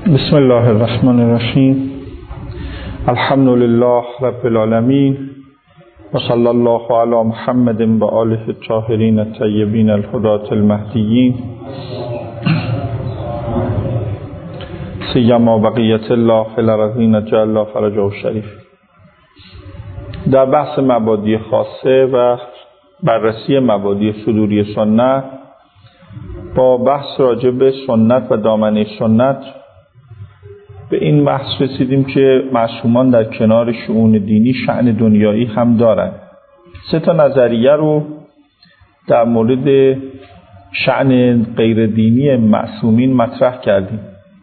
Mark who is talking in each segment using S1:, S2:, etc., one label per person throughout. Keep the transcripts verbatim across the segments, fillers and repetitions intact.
S1: بسم الله الرحمن الرحیم. الحمد لله رب العالمین و صلی الله علی محمد و آله الطاهرین الطیبین الهداة المهدیین سیما بقیة الله الذین جل فرجه الشریف. در بحث مبادی خاصه و بررسی مبادی صدوری سنت با بحث راجع به سنت و دامنه سنت به این بحث رسیدیم که معصومان در کنار شؤون دینی شأن دنیایی هم دارن. سه تا نظریه رو در مورد شأن غیر دینی معصومین مطرح کردیم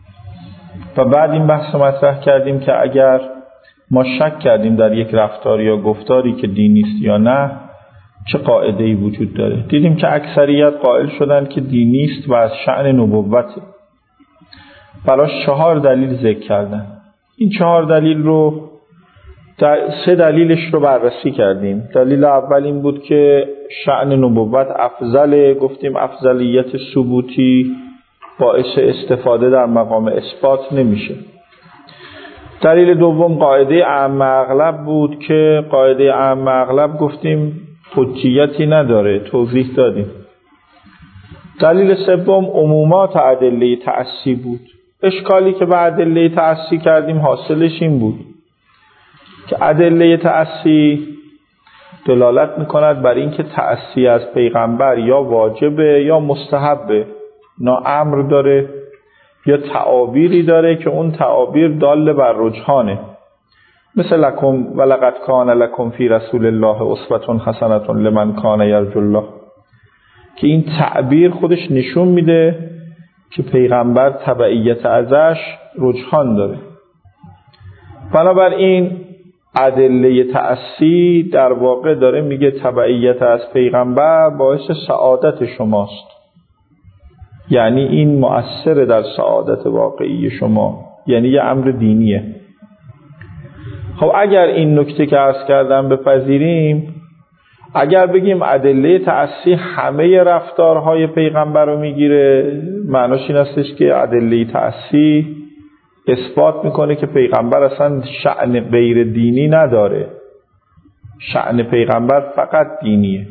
S1: و بعد این بحث رو مطرح کردیم که اگر ما شک کردیم در یک رفتار یا گفتاری که دینی است یا نه، چه قاعده‌ای وجود داره. دیدیم که اکثریت قائل شدن که دینی است و از شأن نبوته. براش چهار دلیل ذکر کردن. این چهار دلیل رو در سه دلیلش رو بررسی کردیم. دلیل اول این بود که شأن نبوت افضله، گفتیم افضلیت ثبوتی باعث استفاده در مقام اثبات نمیشه. دلیل دوم قاعده عام اغلب بود که قاعده عام اغلب گفتیم حجیتی نداره، توضیح دادیم. دلیل سوم عمومات ادله تأسی بود. اشکالی که به ادله تأسی کردیم حاصلش این بود که ادله تأسی دلالت میکند بر اینکه تأسی از پیغمبر یا واجبه یا مستحبه، نه امر داره یا تعابیری داره که اون تعابیر دال بر رجحانه، مثل لکم ولقد کان لکم فی رسول الله اسوة حسنة لمن کان یرجو الله، که این تعبیر خودش نشون میده که پیغمبر تبعیت ازش رجحان داره. بنابراین ادله تأسی در واقع داره میگه تبعیت از پیغمبر باعث سعادت شماست، یعنی این مؤثر در سعادت واقعی شما، یعنی یه امر دینیه. خب اگر این نکته که عرض کردم بپذیریم، اگر بگیم ادله تأسی همه رفتارهای پیغمبر رو میگیره، معناش این استش که ادله تأسی اثبات میکنه که پیغمبر اصلا شأن غیر دینی نداره، شأن پیغمبر فقط دینیه.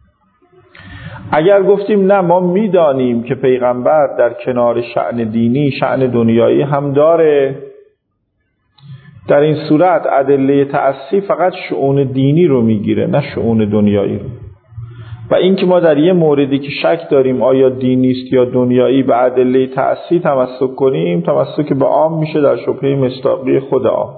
S1: اگر گفتیم نه ما میدانیم که پیغمبر در کنار شأن دینی شأن دنیایی هم داره، در این صورت ادله تأسی فقط شؤون دینی رو میگیره، نه شؤون دنیایی رو. و اینکه ما در یه موردی که شک داریم آیا دینی است یا دنیایی به ادله تأسی تمسک کنیم، تمسک به عام میشه در شبهه مصداقی خود عام.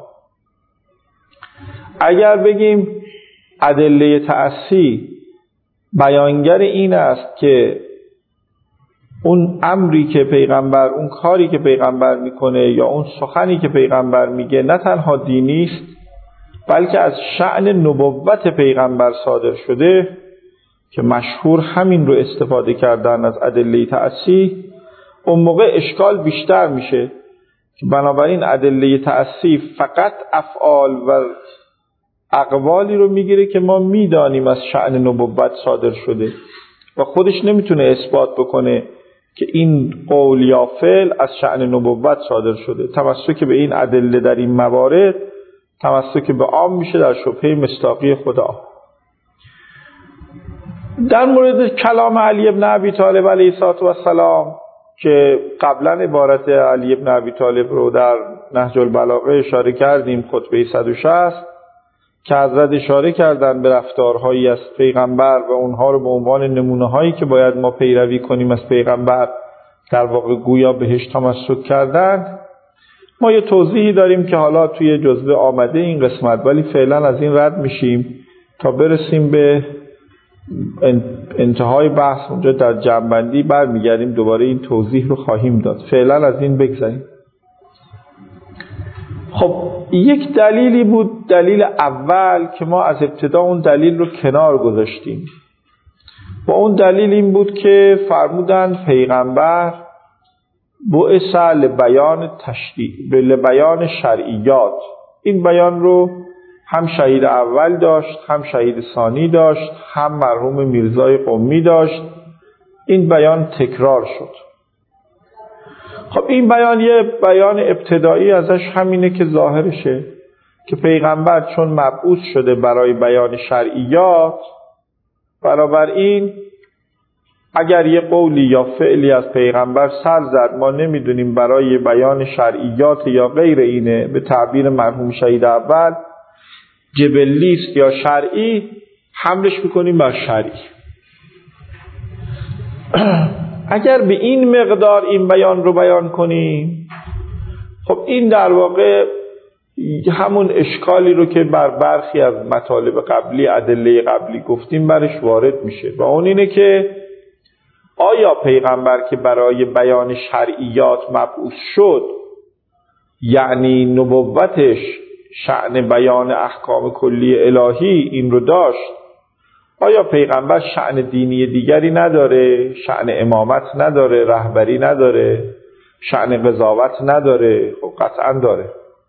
S1: اگر بگیم ادله تأسی بیانگر این است که اون امری که پیغمبر، اون کاری که پیغمبر میکنه یا اون سخنی که پیغمبر میگه نه تنها دینی است بلکه از شأن نبوت پیغمبر صادر شده، که مشهور همین رو استفاده کردن از ادله تأسی، اون موقع اشکال بیشتر میشه که بنابراین ادله تأسی فقط افعال و اقوالی رو میگیره که ما میدانیم از شأن نبوت صادر شده و خودش نمیتونه اثبات بکنه که این قول یا فعل از شأن نبوت صادر شده. تمسک به این ادله در این موارد تمسک به عام میشه در شبهه مصداقی خدا. در مورد کلام علی ابن ابی طالب علیه السلام که قبلا عبارت علی ابن ابی طالب رو در نهج البلاغه اشاره کردیم، خطبه صد و شصت، که حضرت اشاره کردن به رفتارهایی از پیغمبر و اونها رو به عنوان نمونه هایی که باید ما پیروی کنیم از پیغمبر در واقع گویا بهش تمسک کردن. ما یه توضیحی داریم که حالا توی جزوه آمده این قسمت، ولی فعلا از این رد میشیم تا برسیم به انتهای بحث، اونجا در جمع‌بندی برمیگردیم دوباره این توضیح رو خواهیم داد. فعلا از این بگذاریم. خب یک دلیلی بود، دلیل اول که ما از ابتدا اون دلیل رو کنار گذاشتیم و اون دلیل این بود که فرمودن پیغمبر بعث لبیان تشریع، لبیان شرعیات. این بیان رو هم شهید اول داشت، هم شهید ثانی داشت، هم مرحوم میرزای قمی داشت. این بیان تکرار شد. خب این بیان یه بیان ابتدایی ازش همینه که ظاهرشه که پیغمبر چون مبعوث شده برای بیان شرعیات، بنابراین اگر یه قولی یا فعلی از پیغمبر سر زد ما نمیدونیم برای بیان شرعیات یا غیر اینه، به تعبیر مرحوم شهید اول جبلیست یا شرعی، حملش میکنیم بر شرعی. اگر به این مقدار این بیان رو بیان کنیم، خب این در واقع همون اشکالی رو که بر برخی از مطالب قبلی، ادله قبلی گفتیم برش وارد میشه، و اون اینه که آیا پیغمبر که برای بیان شرعیات مبعوث شد، یعنی نبوتش شأن بیان احکام کلی الهی این رو داشت، آیا پیغمبر شأن دینی دیگری نداره؟ شأن امامت نداره؟ رهبری نداره؟ شأن قضاوت نداره؟ خب قطعا داره.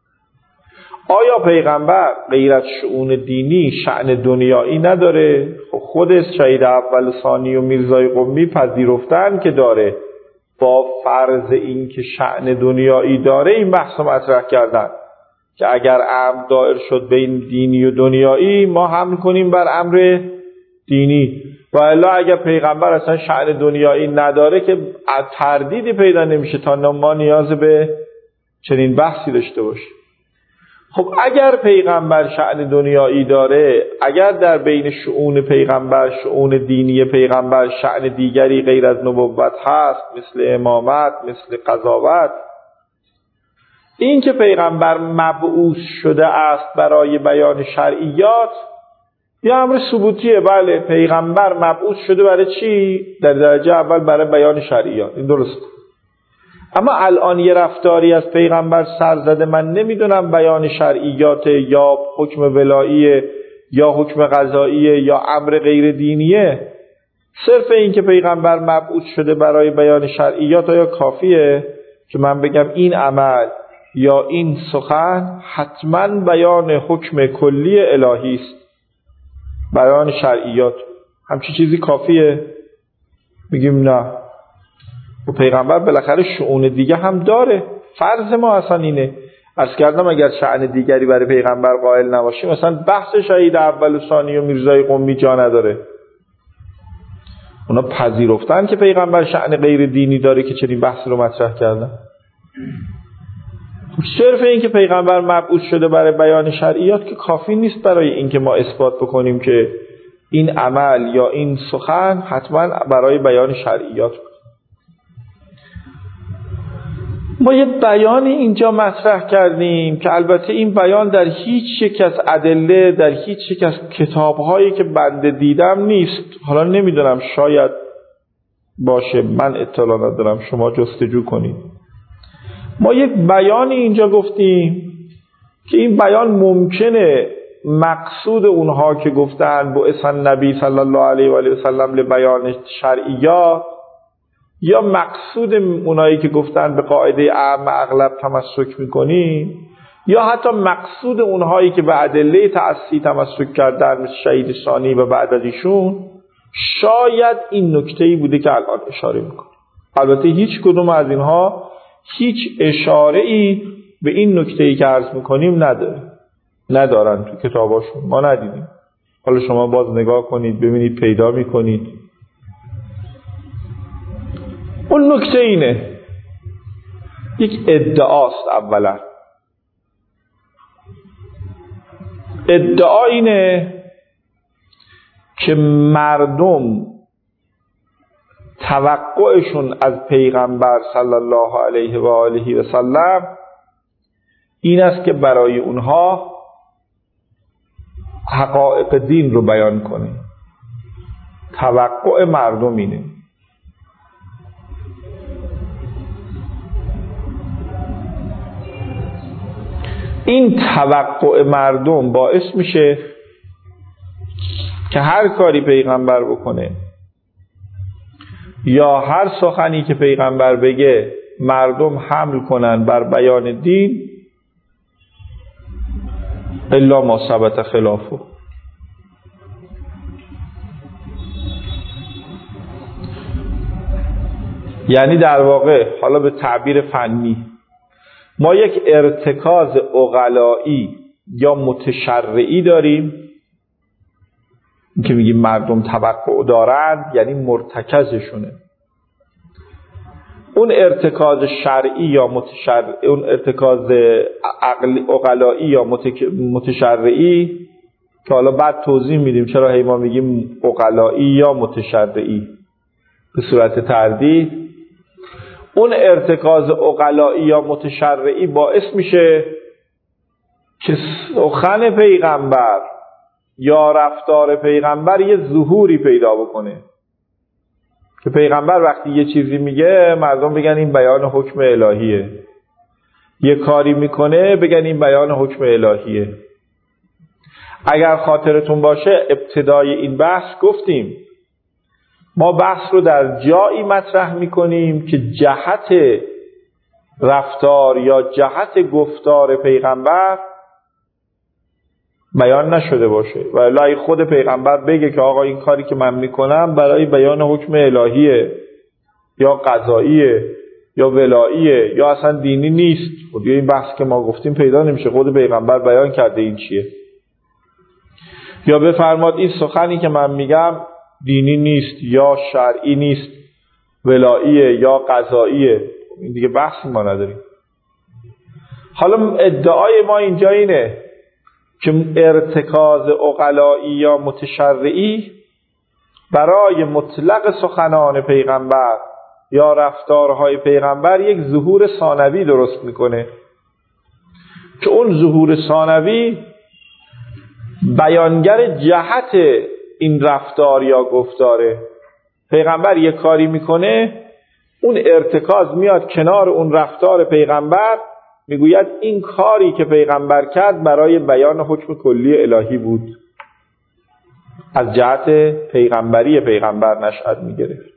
S1: آیا پیغمبر غیر از شؤون دینی شأن دنیایی نداره؟ خب خود شهید اول ثانی و میرزای قمی پذیرفتن که داره، با فرض این که شأن دنیایی داره این بحث رو مطرح کردن که اگر امر دائر شد بین دینی و دنیایی ما حمل کنیم بر امر دینی، و الا اگر پیغمبر اصلا شأن دنیایی نداره که تردیدی پیدا نمیشه تا ما نیاز به چنین بحثی داشته باشیم. خب اگر پیغمبر شأن دنیایی داره، اگر در بین شؤون پیغمبر، شؤون دینی پیغمبر شأن دیگری غیر از نبوت هست، مثل امامت، مثل قضاوت، این که پیغمبر مبعوث شده است برای بیان شرعیات یه امر ثبوتیه. بله پیغمبر مبعوث شده برای چی؟ در درجه اول برای بیان شرعیات، این درست. اما الان یه رفتاری از پیغمبر سر زده، من نمیدونم بیان شرعیات یا حکم ولاییه یا حکم قضاییه یا امر غیر دینیه. صرف این که پیغمبر مبعوث شده برای بیان شرعیات آیا کافیه که من بگم این عمل یا این سخن حتما بیان حکم کلی الهی است، بیان شرعیات؟ همچین چیزی کافیه؟ میگیم نه. و پیغمبر بالاخره شؤون دیگه هم داره. فرض ما اصلا اینه، عرض کردم اگر شأن دیگری برای پیغمبر قائل نباشیم مثلا بحث شهید اول و ثانی و میرزای قمی جا نداره. اونا پذیرفتن که پیغمبر شأن غیر دینی داره که چنین بحث رو مطرح کردن. صرف این که پیغمبر مبعوث شده برای بیان شرعیات که کافی نیست برای اینکه ما اثبات بکنیم که این عمل یا این سخن حتما برای بیان شرعیات. ما یه بیانی اینجا مطرح کردیم که البته این بیان در هیچ یک از ادله، در هیچ یک از کتاب‌هایی که بنده دیدم نیست. حالا نمیدونم شاید باشه، من اطلاع ندارم، شما جستجو کنید. ما یک بیانی اینجا گفتیم که این بیان ممکنه مقصود اونها که گفتن بعث النبی صلی الله علیه و آله و سلم لبیان شرعیات، یا مقصود اونایی که گفتن به قاعده اعم اغلب تمسک میکنیم، یا حتی مقصود اونهایی که به ادله تأسی تمسک کردن مثل شهید ثانی و بعد از ایشون، شاید این نکته‌ای بوده که الان اشاره میکنیم. البته هیچ کدوم از اینها هیچ اشاره‌ای به این نکته‌ای که عرض میکنیم نداره، ندارن تو کتاباشون، ما ندیدیم. حالا شما باز نگاه کنید ببینید پیدا میکنید. اون نکته اینه، یک ادعاست. اولا ادعا اینه که مردم توقعشون از پیغمبر صلی الله علیه و آله و سلم این است که برای اونها حقایق دین رو بیان کنه. توقع مردم اینه. این توقع مردم باعث میشه که هر کاری پیغمبر بکنه یا هر سخنی که پیغمبر بگه مردم حمل کنن بر بیان دین الا ما ثبت خلافه. یعنی در واقع حالا به تعبیر فنی ما یک ارتکاز عقلایی یا متشرعی داریم که میگیم مردم توقع دارند، یعنی مرتکزشونه. اون ارتکاز شرعی یا متشرعی، اون ارتکاز عقلایی یا متشرعی که حالا بعد توضیح میدیم چرا هی ما میگیم عقلایی یا متشرعی به صورت تردید. اون ارتکاز عقلایی یا متشرعی باعث میشه که سخن پیغمبر یا رفتار پیغمبر یه ظهوری پیدا بکنه، که پیغمبر وقتی یه چیزی میگه مردم بگن این بیان حکم الهیه، یه کاری میکنه بگن این بیان حکم الهیه. اگر خاطرتون باشه ابتدای این بحث گفتیم ما بحث رو در جایی مطرح میکنیم که جهت رفتار یا جهت گفتار پیغمبر بیان نشده باشه و الا خود پیغمبر بگه که آقا این کاری که من میکنم برای بیان حکم الهیه یا قضاییه یا ولاییه یا اصلا دینی نیست. خود این بحث که ما گفتیم پیدا نمیشه، خود پیغمبر بیان کرده این چیه. یا بفرماد این سخنی که من میگم دینی نیست یا شرعی نیست، ولاییه یا قضاییه. این دیگه بحثی ما نداریم. حالا ادعای ما اینجا اینه که ارتکاز عقلایی یا متشرعی برای مطلق سخنان پیغمبر یا رفتارهای پیغمبر یک ظهور ثانوی درست میکنه که اون ظهور ثانوی بیانگر جهت این رفتار یا گفتاره. پیغمبر یک کاری میکنه، اون ارتکاز میاد کنار اون رفتار پیغمبر، میگوید این کاری که پیغمبر کرد برای بیان حکم کلی الهی بود، از جهت پیغمبری پیغمبر نشأت میگرفت.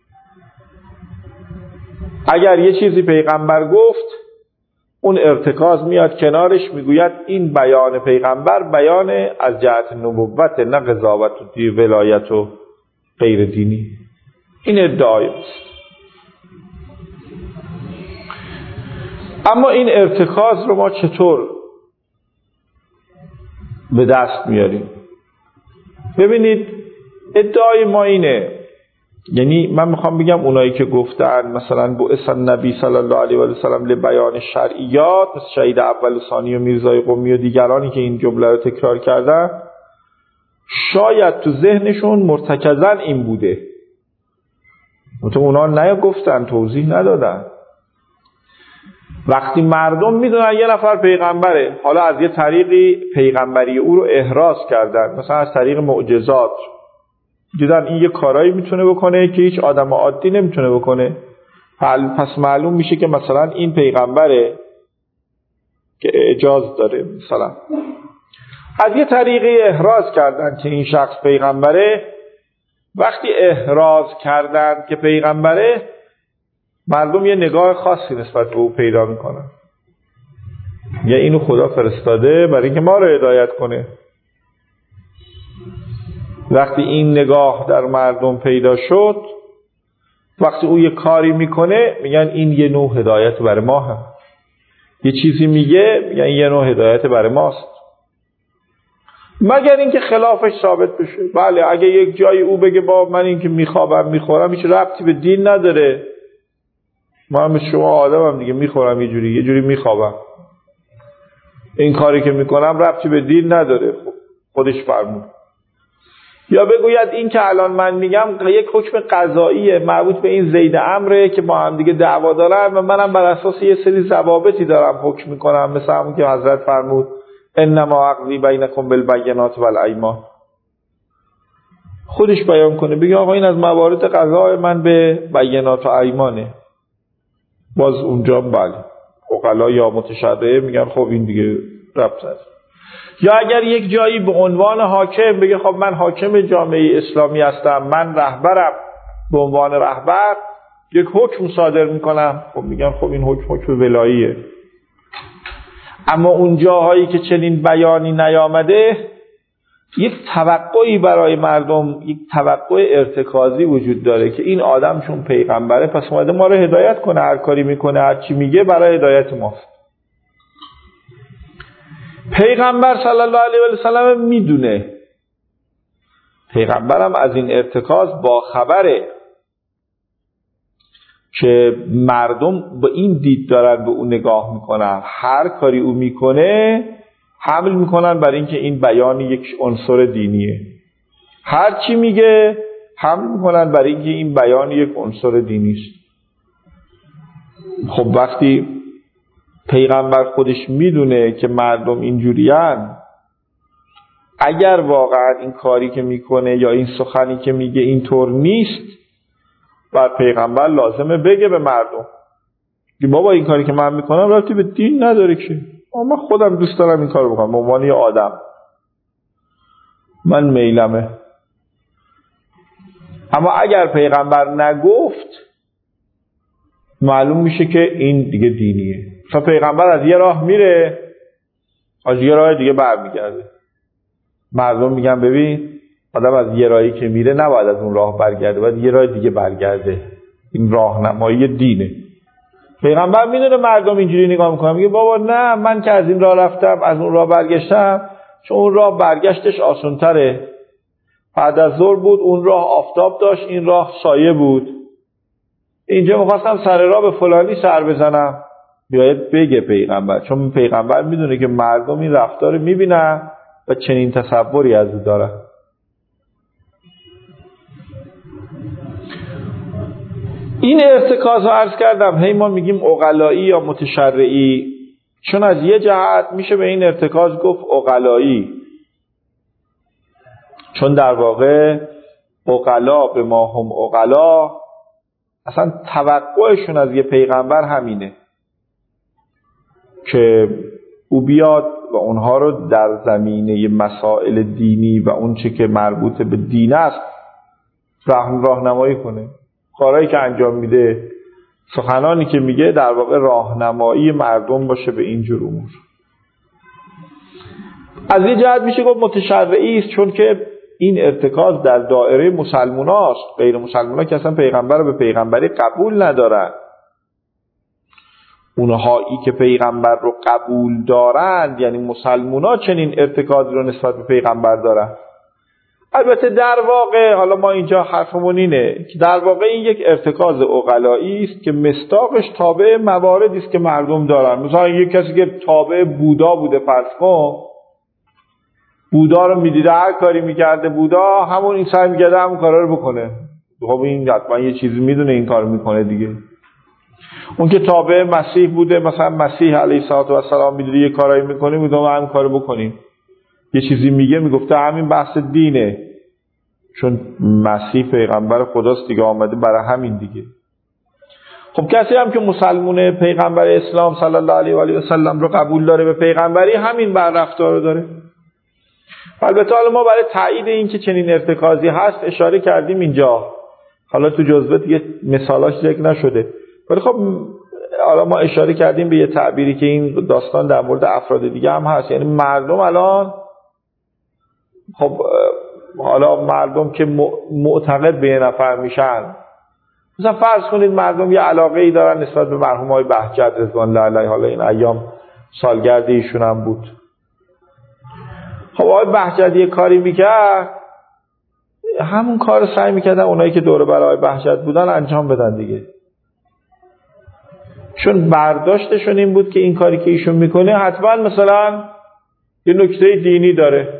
S1: اگر یه چیزی پیغمبر گفت اون ارتکاز میاد کنارش، میگوید این بیان پیغمبر بیان از جهت نبوت، نه قضاوت و دی ولایت و غیر دینی. این ادعای است. اما این ارتکاز رو ما چطور به دست میاریم؟ ببینید ادعای ما اینه، یعنی من میخوام بگم اونایی که گفتن مثلا بعث النبی صلی الله علیه و سلم لبیان شرعیات، مثل شهید اول و ثانی و میرزای قمی و دیگرانی که این جمله رو تکرار کردن، شاید تو ذهنشون مرتکزاً این بوده، تو اونا نه گفتن، توضیح ندادن. وقتی مردم میدونن یه نفر پیغمبره، حالا از یه طریقی پیغمبری او رو احراز کردن، مثلا از طریق معجزات، دیدن این یه کارایی میتونه بکنه که هیچ آدم عادی نمیتونه بکنه، پس معلوم میشه که مثلا این پیغمبره که اعجاز داره. مثلا از یه طریقی احراز کردن که این شخص پیغمبره. وقتی احراز کردن که پیغمبره، مردم یه نگاه خاصی نسبت به او پیدا میکنن، یا اینو خدا فرستاده برای اینکه ما رو هدایت کنه. وقتی این نگاه در مردم پیدا شد، وقتی او یه کاری میکنه میگن این یه نوع هدایت برای ما هم، یه چیزی میگه میگن یه نوع هدایت برای ماست، مگر اینکه خلافش ثابت بشه. بله اگه یک جایی او بگه با من این که میخوابم میخورم هیچ ربطی به دین نداره، من مثل شما آدمم دیگه، میخورم یه جوری یه جوری میخوابم، این کاری که میکنم ربطی به دین نداره، خب خودش فرمود. یا بگوید این که الان من میگم یک حکم قضاییه مربوط به این زید عمره که با هم دیگه دعوا دارن و منم بر اساس یه سری ضوابطی دارم حکم میکنم، مثل همون که حضرت فرمود انما عقلی بینکم بالبینات والایمان. خودش بیان کنه، بگه آقا این از موارد قضای من به بینات و ایمانه، باز اونجا بله عقلا یا متشرعه میگن خب این دیگه ربط نداره. یا اگر یک جایی به عنوان حاکم بگه خب من حاکم جامعه اسلامی هستم، من رهبرم، به عنوان رهبر یک حکم صادر میکنم، خب میگن خب این حکم حکم ولاییه. اما اون جاهایی که چنین بیانی نیامده، یک توقعی برای مردم، یک توقع ارتکازی وجود داره که این آدم چون پیغمبره پس اومده ما رو هدایت کنه، هر کاری میکنه، هر چی میگه برای هدایت ماست. پیغمبر صلی الله علیه و سلم میدونه، پیغمبرم از این ارتکاز با خبره که مردم با این دید دارن به اون نگاه میکنن، هر کاری او میکنه حمل میکنن برای اینکه این بیان یک عنصر دینیه، هر چی میگه حمل میکنن برای اینکه این بیان یک عنصر دینی است. خب وقتی پیغمبر خودش میدونه که مردم اینجورین، اگر واقعا این کاری که میکنه یا این سخنی که میگه اینطور نیست، بعد پیغمبر لازمه بگه به مردم که بابا این کاری که من میکنم ربطی به دین نداره، که من خودم دوست دارم این کارو بکنم، به عنوان یه آدم من میلمه. اما اگر پیغمبر نگفت معلوم میشه که این دیگه دینیه. مثلا پیغمبر از یه راه میره، از یه راه دیگه برمیگرده، مردم میگن ببین آدم از یه راهی که میره نباید از اون راه برگرده، باید یه راه دیگه برگرده، این راهنمایی دینه. پیغمبر میدونه مردم اینجوری نگاه میکنن، میگه بابا نه، من که از این راه رفتم از اون راه برگشتم، چون اون راه برگشتش آسان‌تره، بعد از ظهر بود، اون راه آفتاب داشت، این راه سایه بود، اینجا میخواستم سر راه به فلانی سر بزنم. بیاید بگه پیغمبر، چون پیغمبر میدونه که مردم این رفتار میبینن و چنین تصوری از او دارن. این ارتکاز رو عرض کردم، هی ما میگیم عقلایی یا متشرعی، چون از یه جهت میشه به این ارتکاز گفت عقلایی، چون در واقع عقلا به ما هم عقلا، اصلا توقعشون از یه پیغمبر همینه که او بیاد و اونها رو در زمینه مسائل دینی و اون چه که مربوط به دین است راهنمایی کنه. کارهایی که انجام میده، سخنانی که میگه، در واقع راهنمایی مردم باشه به این جور امور. از یه جهت میشه گفت متشرعی است، چون که این ارتکاز در دایره مسلماناست، غیر مسلمانا که اصلا پیغمبر رو به پیغمبری قبول ندارن. اونهایی که پیغمبر رو قبول دارند یعنی مسلمانا چنین ارتکاز رو نسبت به پیغمبر دارن. البته در واقع حالا ما اینجا حرفمون اینه که در واقع این یک ارتکاز عقلایی است که مصداقش تابع مواردی است که مردم دارن. مثلا یک کسی که تابع بودا بوده، فرض کن بودا رو میدیده هر کاری میکرده بودا، همون این سعی میکرده همون کارا رو بکنه. خب این حتما یه چیزی میدونه این کارو میکنه دیگه. اون که تابع مسیح بوده، مثلا مسیح علیه السلام میدیده یه کارایی میکنه، میگه ما هم کارو بکنیم. یه چیزی میگه، میگفته همین بحث دینه، چون مسیح پیغمبر خداست دیگه، آمده برای همین دیگه. خب کسی هم که مسلمونه، پیغمبر اسلام صلی الله علیه و آله و سلم رو قبول داره به پیغمبری، همین بر رفتار رو داره. البته حالا ما برای تایید این که چنین ارتکازی هست اشاره کردیم اینجا، حالا تو جزوه دیگه مثالاش ذکر نشده، ولی خب حالا ما اشاره کردیم به یه تعبیری که این داستان در مورد افراد دیگه هم هست. یعنی مردم الان، خب حالا مردم که معتقد به یه نفر میشن، مثلا فرض کنید مردم یه علاقه ای دارن نسبت به مرحوم آقای بهجت رضوان الله علیه، حالا این ایام سالگرد ایشون هم بود. خب آقای بهجت یه کاری میکرد، همون کار سعی میکردن اونایی که دور بر آقای بهجت بودن انجام بدن دیگه، چون برداشتشون این بود که این کاری که ایشون میکنه حتما مثلا یه نکته دینی داره.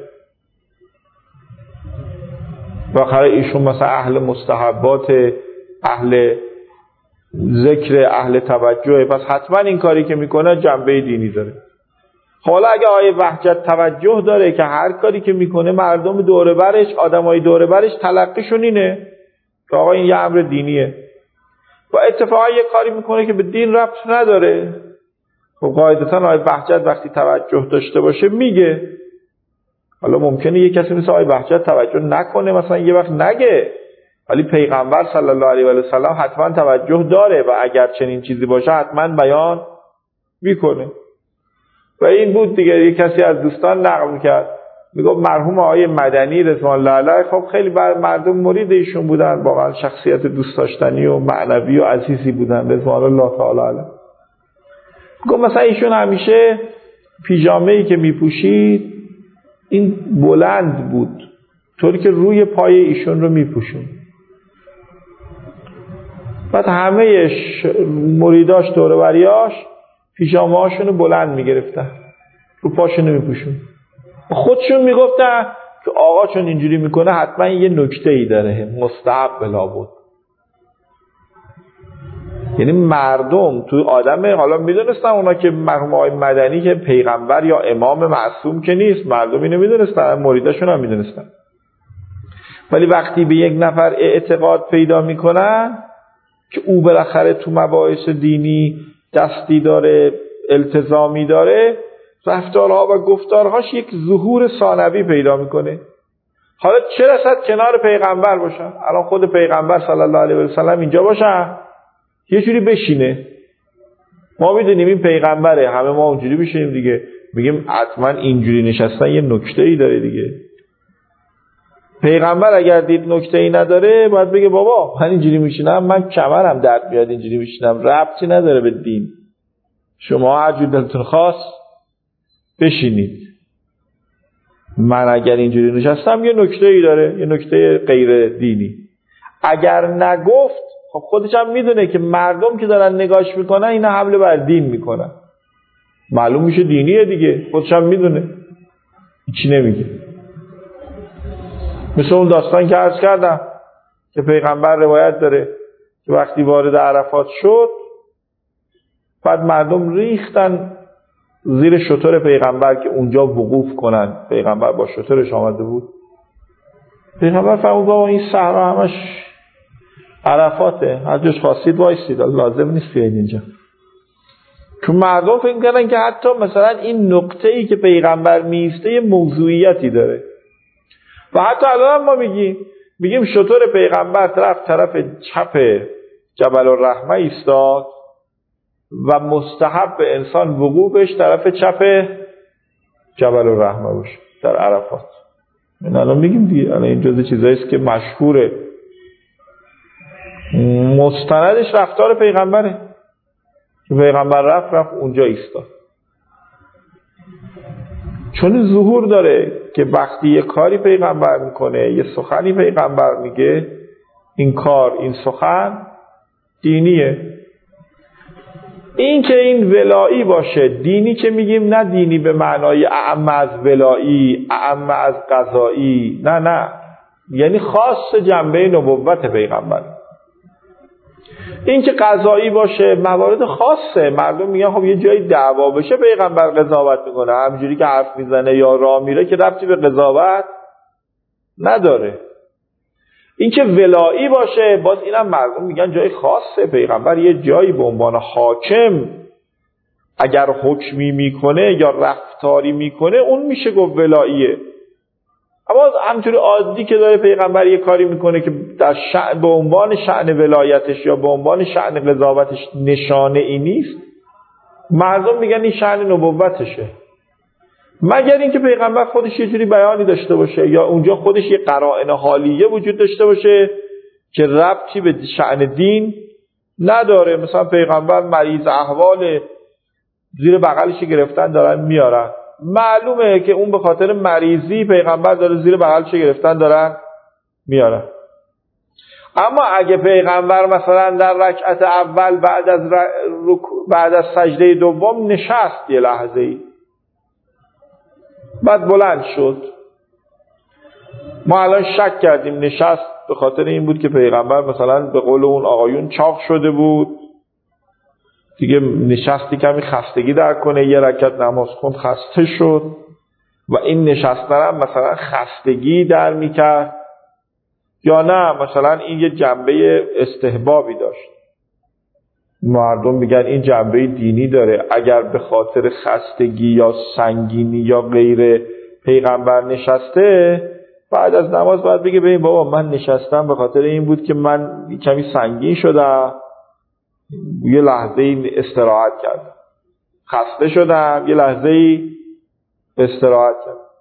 S1: بالاخره ایشون مثلا اهل مستحبات، اهل ذکر، اهل توجه، پس حتما این کاری که میکنه جنبه دینی داره. حالا اگه آیه وحجت توجه داره که هر کاری که میکنه مردم دوره برش، آدمای دوره برش تلقیشون اینه که آقا این یه امر دینیه، و اتفاقا یه کاری میکنه که به دین ربط نداره، خب قاعدتا آیه وحجت وقتی توجه داشته باشه میگه. حالا ممکنه یه کسی مثل آیه وحجت توجه نکنه، مثلا یه وقت نگه، ولی پیغمبر صلی الله علیه و آله و سلم حتما توجه داره و اگر چنین چیزی باشه حتما بیان میکنه. و این بود دیگه، یه کسی از دوستان نقل کرد، میگم مرحوم آقای مدنی رضوان الله علیه خب خیلی بر مردم مرید ایشون بودن، واقعا شخصیت دوست داشتنی و معنوی و عزیزی بودن رضوان الله تعالی علیه. میگم مثلا ایشون همیشه پیژامه‌ای که میپوشید این بلند بود طوری که روی پای ایشون رو میپوشون. بعد همه مریداش دور و بریاش پیژامه هاشون رو بلند میگرفتن رو پاشون میپوشون. خودشون میگفتن که آقا چون اینجوری میکنه حتما یه نکته ای داره، مستحب بلا بود. یعنی مردم تو آدم، حالا میدونستن اونا که مرحوم آقای مدنی که پیغمبر یا امام معصوم که نیست، مردم اینو میدونستن، مریداشون هم میدونستن، ولی وقتی به یک نفر اعتقاد پیدا میکنن که او بالاخره تو مباحث دینی دستی داره، التزامی داره، رفتارها و گفتارهاش یک ظهور ثانوی پیدا میکنه. حالا چه رسد کنار پیغمبر باشن، الان خود پیغمبر صلی الله علیه و سلم اینجا باشن یه جوری بشینه، ما میدونیم این پیغمبره، همه ما اونجوری بشینیم دیگه، میگیم حتما اینجوری نشستن یه نکته ای داره دیگه. پیغمبر اگر دید نکته ای نداره باید بگه بابا من اینجوری میشینم، من کمرم درد میاد اینجوری میشینم، ربطی نداره به دین، شما هر جور دلتون خواست بشینید، من اگر اینجوری نشستم یه نکته ای داره، یه نکته غیر دینی. اگر نگفت خب خودش هم میدونه که مردم که دارن نگاش میکنن اینا حمله بر دین میکنن، معلوم میشه دینیه دیگه، خودش هم میدونه هیچی نمیگه. مثل اون داستان که عرض کردم که پیغمبر روایت داره که وقتی وارد عرفات شد بعد مردم ریختن زیر شتر پیغمبر که اونجا وقوف کنن، پیغمبر با شترش آمده بود. پیغمبر فرمود بابا این صحرا همش عرفاته، هر جوش خواستید وایسید، لازم نیست بیاید اینجا. چون مردم فکر کردن که حتی مثلا این نقطه‌ای که پیغمبر میسته یه موضوعیتی داره. و حتی الان ما میگیم میگیم شتر پیغمبر طرف طرف چپ جبل الرحمه ایستاد و مستحب به انسان وقوفش طرف چپ جبل الرحمه باشه در عرفات. این الان میگیم دیگه، الان این جزء چیزایی است که مشهوره، مستندش رفتار پیغمبره که پیغمبر رفت رفت اونجا ایستاد. چون ظهور داره که وقتی یه کاری پیغمبر میکنه، یه سخنی پیغمبر میگه، این کار این سخن دینیه. این که این ولایی باشه، دینی که میگیم نه دینی به معنای اعم از ولایی، اعم از قضایی، نه نه، یعنی خاص جنبه نبوت پیغمبر. این که قضایی باشه موارد خاصه، مردم میگن خب یه جایی دعوا بشه پیغمبر قضاوت میکنه، همینجوری که حرف میزنه یا راه میره که ربطی به قضاوت نداره. این که ولایی باشه باز اینم مردم میگن جای خاصه، پیغمبر یه جایی به عنوان حاکم اگر حکمی میکنه یا رفتاری میکنه اون میشه گفت ولاییه. اما همینطوری عادی که داره پیغمبر یه کاری میکنه که در شأن به عنوان شأن ولایتش یا به عنوان شأن قضاوتش نشانه ای نیست، مردم میگن این شأن نبوتشه، مگر اینکه پیغمبر خودش یه جوری بیانی داشته باشه یا اونجا خودش یه قرائن حالیه وجود داشته باشه که ربطی به شأن دین نداره. مثلا پیغمبر مریض احوال زیر بغلش گرفتن دارن میارن، معلومه که اون به خاطر مریضی پیغمبر داره زیر بغلش گرفتن دارن میارن. اما اگه پیغمبر مثلا در رکعت اول بعد از رک... بعد از سجده دوم نشست یه لحظه ای بعد بلند شد، ما الان شک کردیم نشست به خاطر این بود که پیغمبر مثلا به قول اون آقایون چاق شده بود دیگه، نشستی کمی خستگی در کنه، یه رکعت نماز خوند خسته شد و این نشستن هم مثلا خستگی در میکرد، یا نه مثلا این یه جنبه استحبابی داشت. مردم میگن این جنبه دینی داره، اگر به خاطر خستگی یا سنگینی یا غیره پیغمبر نشسته بعد از نماز باید بگه ببین بابا من نشستم به خاطر این بود که من کمی سنگین شدم، یه لحظه ای استراحت کردم، خسته شدم یه لحظه ای استراحت کردم.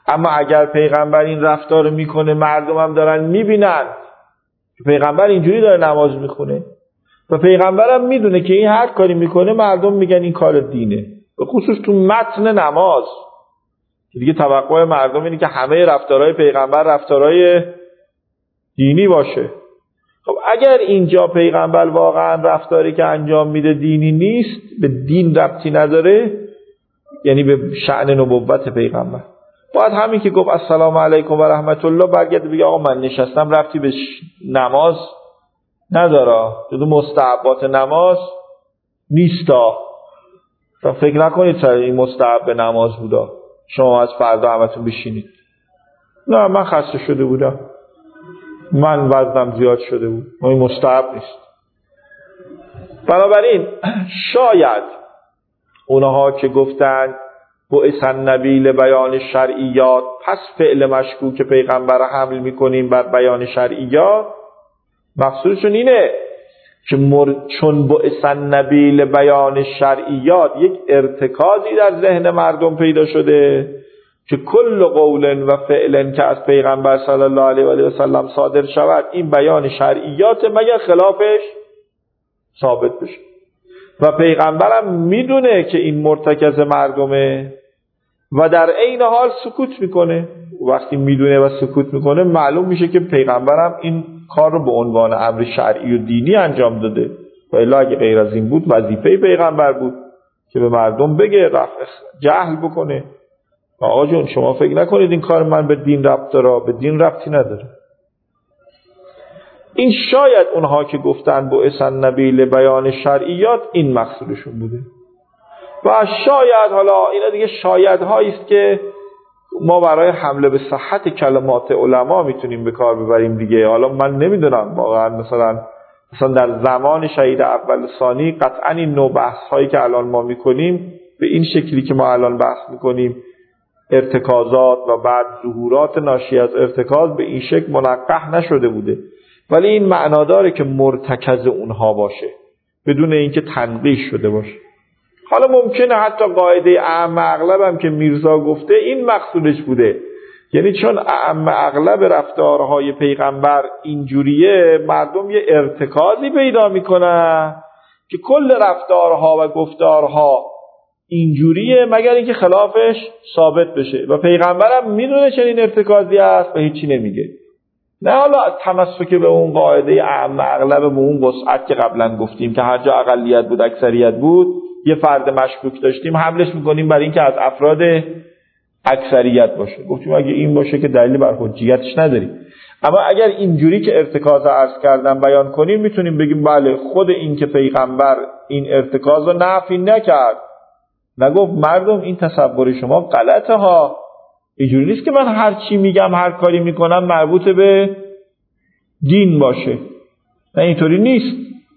S1: اما اگر پیغمبر این رفتار میکنه مردم هم دارن میبینن پیغمبر اینجوری داره نماز میخونه و پیغمبر هم میدونه که این هر کاری میکنه مردم میگن این کار دینه، به خصوص تو متن نماز دیگه توقع مردم اینه که همه رفتارهای پیغمبر رفتارهای دینی باشه. خب اگر اینجا پیغمبر واقعا رفتاری که انجام میده دینی نیست، به دین ربطی نداره، یعنی به شأن نبوت پیغمبر، باید همین که گفت السلام علیکم و رحمت الله برگرده بگه آقا من نشستم ربطی به نماز نداره، جزو مستحبات نماز نیستا، فکر نکنید سر این مستحب نماز بودا شما از فردا همتون بشینید. نه من خسته شده بودم، من وزنم زیاد شده بود، این مستحب نیست. بنابراین شاید اونها که گفتن بعث النبی لبیان شرعیات، پس فعل مشکوک پیغمبر حمل میکنیم بر بیان شرعیات، مقصودشون اینه که مر... چون بعث النبی لبیان شرعیات یک ارتکازی در ذهن مردم پیدا شده که کل قول و فعل که از پیغمبر صلی الله علیه و آله و سلم صادر شود این بیان شرعیات مگر خلافش ثابت بشه. و پیغمبرم میدونه که این مرتکز مردمه و در عین حال سکوت میکنه. وقتی میدونه و سکوت میکنه معلوم میشه که پیغمبرم این کار رو به عنوان امر شرعی و دینی انجام داده، و الا اگه غیر از این بود وظیفه پیغمبر بود که به مردم بگه، رفع جهل بکنه. آقا جون شما فکر نکنید این کار من به دین ربط داره، به دین ربطی نداره. این شاید اونها که گفتن بعث النبی لبیان شرعیات این مقصودشون بوده و شاید، حالا اینا دیگه شایدهایی است که ما برای حمله به صحت کلمات علما میتونیم به کار ببریم دیگه. حالا من نمیدونم واقعا مثلا مثلا در زمان شهید اول ثانی قطعا این نوع بحث هایی که الان ما میکنیم به این شکلی که ما الان بحث میکنیم، ارتکازات و بعد ظهورات ناشی از ارتکاز، به این شکل منقح نشده بوده، ولی این معنا داره که مرتکز اونها باشه بدون اینکه تنقیح شده باشه. حالا ممکنه حتی قاعده اعم اغلب هم که میرزا گفته این مقصودش بوده، یعنی چون اعم اغلب رفتارهای پیغمبر اینجوریه مردم یه ارتکازی پیدا میکنن که کل رفتارها و گفتارها اینجوریه مگر اینکه خلافش ثابت بشه و پیغمبرم میدونه چنین ارتکازی است و هیچی نمیگه. نه حالا تمسک به اون قاعده اعم اغلب به اون وسعت که قبلا گفتیم که هر جا اقلیت بود اکثریت بود یه فرد مشکوک داشتیم حملش میکنیم برای اینکه از افراد اکثریت باشه. گفتیم اگه این باشه که دلیلی بر حجیتش نداریم، اما اگر اینجوری که ارتکاز عرض کردم بیان کنیم میتونیم بگیم بله خود این که پیغمبر این ارتکاز رو نفی نکرد، نگفت مردم این تصور شما غلطه ها، اینجوری نیست که من هر چی میگم هر کاری میکنم مربوط به دین باشه، نه اینطوری نیست.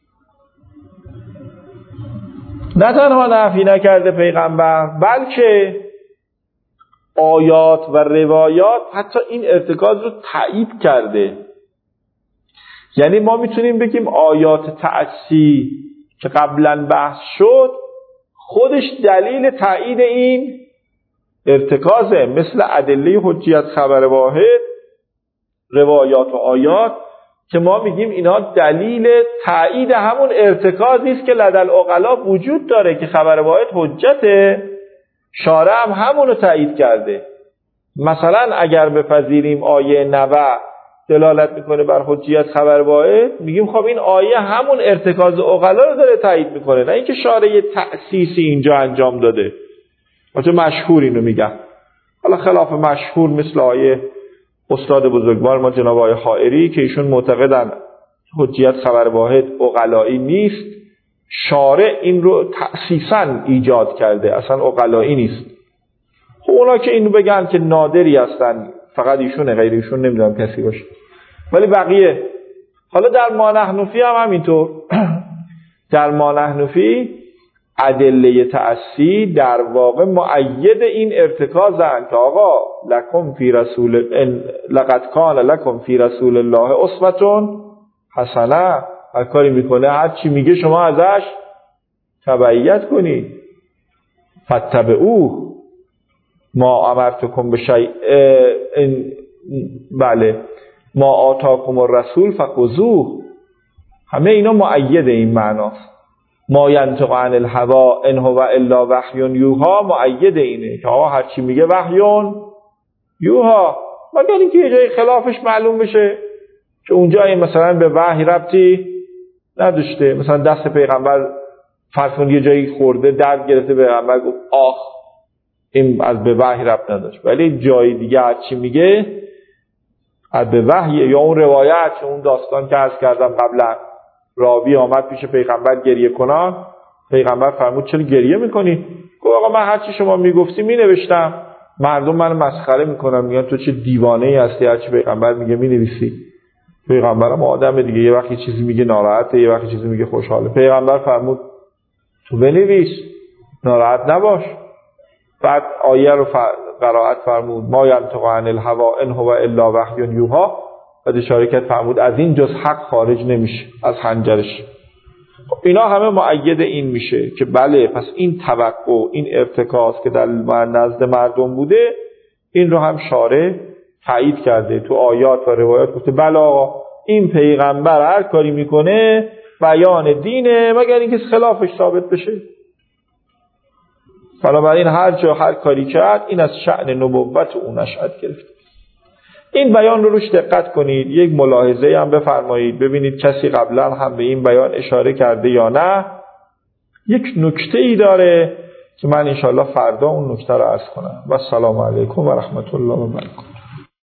S1: نه تنها نفی نکرده پیغمبر بلکه آیات و روایات حتی این ارتکاز رو تایید کرده. یعنی ما میتونیم بگیم آیات تعصی که قبلا بحث شد خودش دلیل تایید این ارتکازه، مثل ادله حجیت خبر واحد، روایات و آیات که ما میگیم اینا دلیل تایید همون ارتکازی است که لدل عقلا وجود داره که خبر واحد حجته، شارع هم همون رو تایید کرده. مثلا اگر بپذیریم آیه نوح دلالت میکنه بر حجیت خبر واحد، میگیم خب این آیه همون ارتکاز عقلا رو داره تایید میکنه، نه اینکه شارع تأسیسی اینجا انجام داده. مثلا مشهور اینو میگن، حالا خلاف مشهور مثل آیه استاد بزرگوار ما جناب آقای حائری که ایشون معتقدن حجیت خبر واحد عقلایی نیست، شارع این رو تأسیساً ایجاد کرده، اصلا عقلایی نیست. خب اونا که اینو بگن که نادری هستن، فقط ایشونه، غیر ایشون نمیدونم کسی باشه، ولی بقیه. حالا در ما نحن فی هم همینطور. در ما نحن فی ادله تأسی در واقع مؤید این ارتکازن که آقا لکم فی رسول لقد کان لکم فی رسول الله اسوة حسنه، هر کاری میکنه هر چی میگه شما ازش تبعیت کنید، فتبعوه، ما امرتکم بشیء بله ما آتاکم الرسول فخذوه، همه اینا مؤید این معناست. ما ینطق عن الهوی ان هو الا وحی یوحی مؤید اینه که آقا هر چی میگه وحی یوحی، مگر اینکه یه جای خلافش معلوم بشه که اونجا مثلا به وحی ربطی نداشته، مثلا دست پیغمبر فرض کن یه جایی خورده درد گرفته پیغمبر گفت آخ این از به وحی ربط نداشت، ولی جای دیگه هر چی میگه از به وحی. یا اون روایت اون داستان که عرض کردم قبلا، راوی آمد پیش پیغمبر گریه کنان، پیغمبر فرمود چرا گریه میکنی؟ گفت آقا من هر چی شما میگفتی مینوشتم، مردم منو مسخره میکنن میگن تو چه دیوانه ای هستی، هر چی پیغمبر میگه مینویسی. پیغمبرم آدم دیگه، یه وقتی چیزی میگه ناراحته، یه وقتی چیزی میگه خوشحاله. پیغمبر فرمود تو بنویس، ناراحت نباش. بعد آیه رو قرائت فرمود ما ینطق عن الهوی ان هو الا وحی یوحی، بعد اشاره کرد فرمود از این جز حق خارج نمیشه از حنجرش. اینا همه مؤید این میشه که بله پس این توقع، این ارتکاز که در نزد مردم بوده، این رو هم شارع تایید کرده تو آیات و روایات، گفته بله آقا این پیغمبر هر کاری میکنه بیان دینه مگر اینکه خلافش ثابت بشه. بنابراین هر جا هر کاری کرد این از شأن نبوت او نشأت گرفت. این بیان رو روش دقت کنید، یک ملاحظه هم بفرمایید ببینید کسی قبلا هم به این بیان اشاره کرده یا نه. یک نکته ای داره که من انشاءالله فردا اون نکته رو عرض کنم. و السلام علیکم و رحمت الله و برکاته.